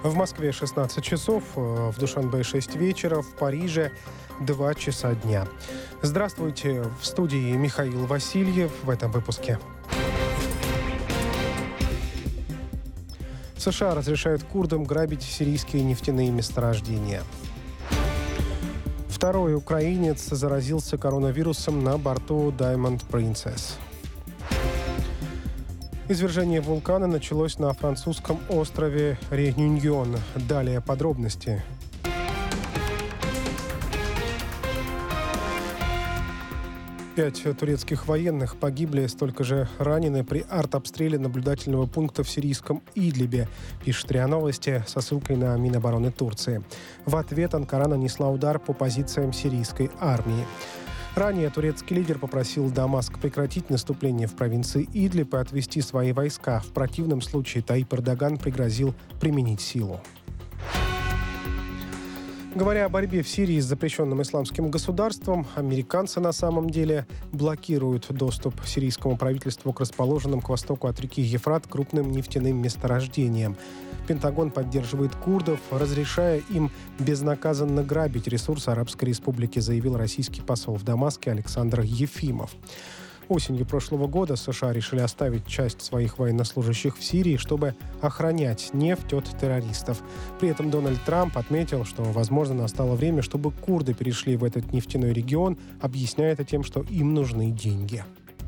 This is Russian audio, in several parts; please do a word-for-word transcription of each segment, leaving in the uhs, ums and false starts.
В Москве шестнадцать часов, в Душанбе шесть вечера, в Париже два часа дня. Здравствуйте, в студии Михаил Васильев в этом выпуске. США разрешают курдам грабить сирийские нефтяные месторождения. Второй украинец заразился коронавирусом на борту Diamond Princess. Извержение вулкана началось на французском острове Реюньон. Далее подробности. Пять турецких военных погибли, столько же ранены при артобстреле наблюдательного пункта в сирийском Идлибе, пишет РИА Новости со ссылкой на Минобороны Турции. В ответ Анкара нанесла удар по позициям сирийской армии. Ранее турецкий лидер попросил Дамаск прекратить наступление в провинции Идлиб и отвести свои войска. В противном случае Таип Эрдоган пригрозил применить силу. Говоря о борьбе в Сирии с запрещенным исламским государством, американцы на самом деле блокируют доступ сирийскому правительству к расположенным к востоку от реки Ефрат крупным нефтяным месторождениям. Пентагон поддерживает курдов, разрешая им безнаказанно грабить ресурсы Арабской Республики, заявил российский посол в Дамаске Александр Ефимов. Осенью прошлого года США решили оставить часть своих военнослужащих в Сирии, чтобы охранять нефть от террористов. При этом Дональд Трамп отметил, что, возможно, настало время, чтобы курды перешли в этот нефтяной регион, объясняя это тем, что им нужны деньги.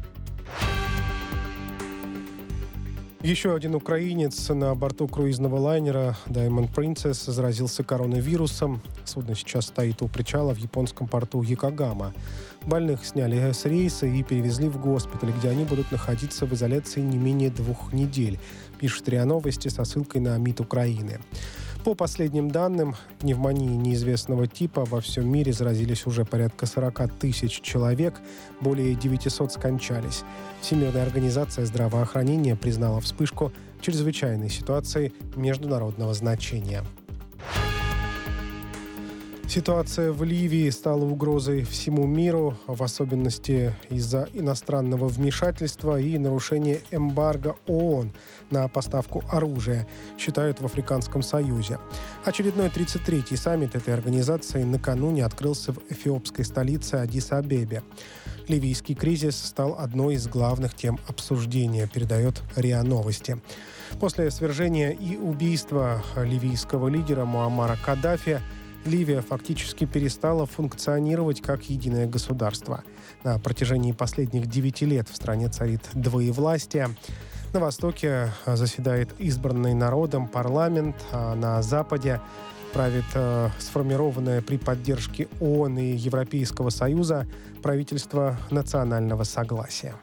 Еще один украинец на борту круизного лайнера Diamond Princess заразился коронавирусом. Судно сейчас стоит у причала в японском порту Йокогама. Больных сняли с рейса и перевезли в госпиталь, где они будут находиться в изоляции не менее двух недель, пишет РИА Новости со ссылкой на МИД Украины. По последним данным, пневмонией неизвестного типа во всем мире заразились уже порядка сорок тысяч человек, более девятьсот скончались. Всемирная организация здравоохранения признала вспышку чрезвычайной ситуации международного значения. Ситуация в Ливии стала угрозой всему миру, в особенности из-за иностранного вмешательства и нарушения эмбарго ООН на поставку оружия, считают в Африканском Союзе. Очередной тридцать третий саммит этой организации накануне открылся в эфиопской столице Аддис-Абебе. Ливийский кризис стал одной из главных тем обсуждения, передает РИА Новости. После свержения и убийства ливийского лидера Муаммара Каддафи Ливия фактически перестала функционировать как единое государство. На протяжении последних девяти лет в стране царит двоевластие. На востоке заседает избранный народом парламент, а на западе правит э, сформированное при поддержке ООН и Европейского Союза правительство национального согласия.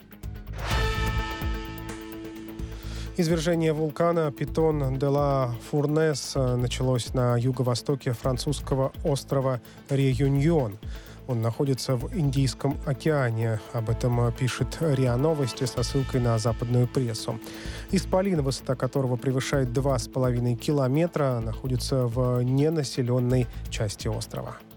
Извержение вулкана Питон де ла Фурнес началось на юго-востоке французского острова Реюньон. Он находится в Индийском океане. Об этом пишет РИА Новости со ссылкой на западную прессу. Исполин, высота которого превышает два с половиной километра, находится в ненаселенной части острова.